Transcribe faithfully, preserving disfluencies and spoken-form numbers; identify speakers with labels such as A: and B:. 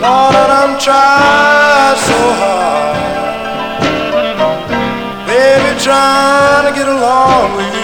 A: Lord, and I'm trying so hard, baby, trying to get along with you.